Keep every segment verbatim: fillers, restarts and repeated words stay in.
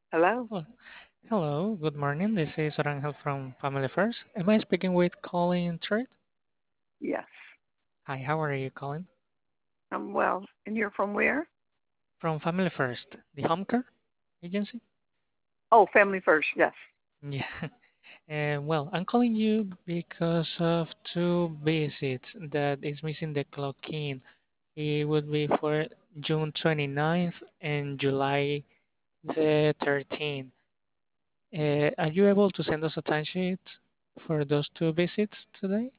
Hello? Oh, hello, good morning. This is Orangel from Family First. Am I speaking with Colin Truitt? Yes. Hi, how are you, Colin? I'm well. And you're from where? From Family First, the home care agency? Oh, Family First. Yes. Yeah. And well, I'm calling you because of two visits that is missing the clock in. It would be for June twenty-ninth and July the thirteenth. Uh, are you able to send us a timesheet for those two visits today?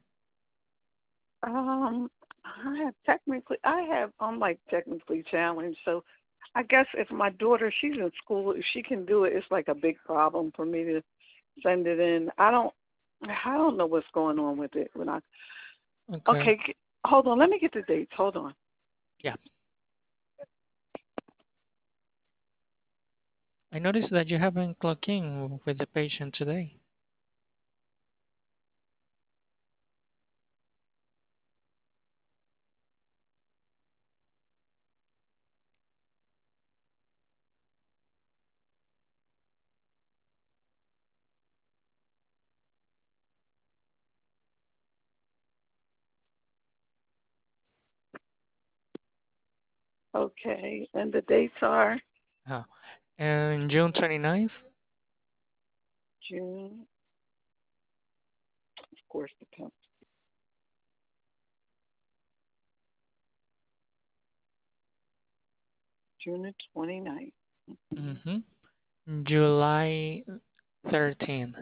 Um, I have technically, I have, I'm like technically challenged. So I guess if my daughter, she's in school, if she can do it, it's like a big problem for me to send it in. I don't, I don't know what's going on with it. When I, Okay. okay, g- hold on. Let me get the dates. Hold on. Yeah. I noticed that you haven't clocked in with the patient today. Okay. And the dates are Ah, and June twenty-ninth? June, of course, the tenth, June the twenty-ninth. Mm-hmm. July thirteenth.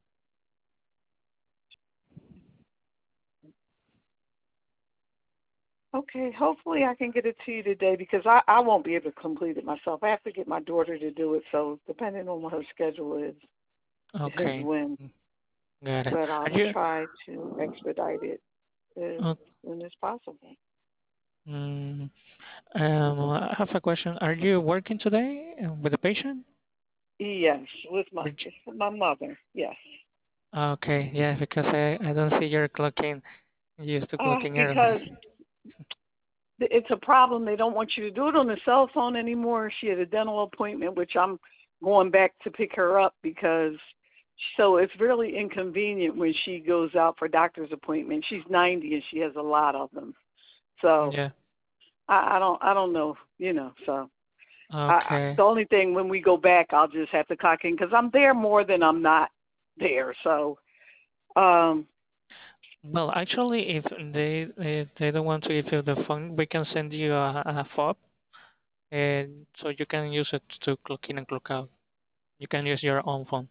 Okay, hopefully I can get it to you today because I, I won't be able to complete it myself. I have to get my daughter to do it, so depending on what her schedule is, is Okay, when. got it. But Are I'll you? try to expedite it as Uh, soon as possible. mm, um, I have a question. Are you working today uh, with the patient? Yes, with my Bridget? with my mother. Yes. Okay, yeah, because I, I don't see your clocking. You used to Uh, clocking because early. th- it's a problem. They don't want you to do it on the cell phone anymore. She had a dental appointment, which I'm going back to pick her up because so it's really inconvenient when she goes out for doctor's appointments. She's ninety and she has a lot of them. So Yeah. I, I don't I don't know, you know. So I, I, Okay. the only thing when we go back, I'll just have to clock in because I'm there more than I'm not there. So um, Well, actually, if they if they don't want to give you the phone, we can send you a, a fob, and so you can use it to clock in and clock out. You can use your own phone.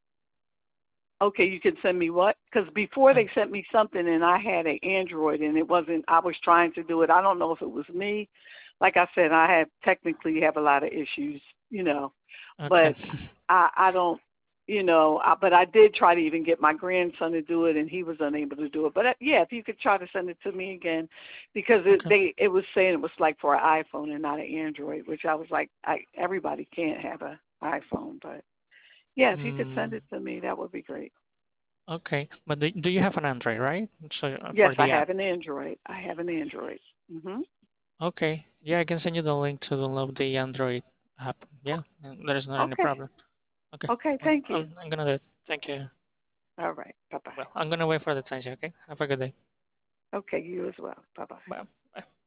okay, you can send me what? Because before Uh, they sent me something and I had an Android and it wasn't. I was trying to do it. I don't know if it was me. Like I said, I have technically have a lot of issues, you know, okay. but I I don't. You know, I, but I did try to even get my grandson to do it, and he was unable to do it. But uh, yeah, if you could try to send it to me again, because it Okay. they it was saying it was like for an iPhone and not an Android, which I was like, I everybody can't have an iPhone, but yeah, if you could send Mm, it to me, that would be great. okay. But do, do you have an Android, right? So uh, Yes, for I the app. have an Android. I have an Android. Mhm. Okay. Yeah, I can send you the link to download the Android app. Yeah, and there's not any Okay. problem. Okay. Okay. Well, Thank you. I'm, I'm gonna do it. Thank you. All right. Bye bye. Well, I'm gonna wait for the time. Okay. Have a good day. Okay. You as well. Bye bye. Bye. Bye.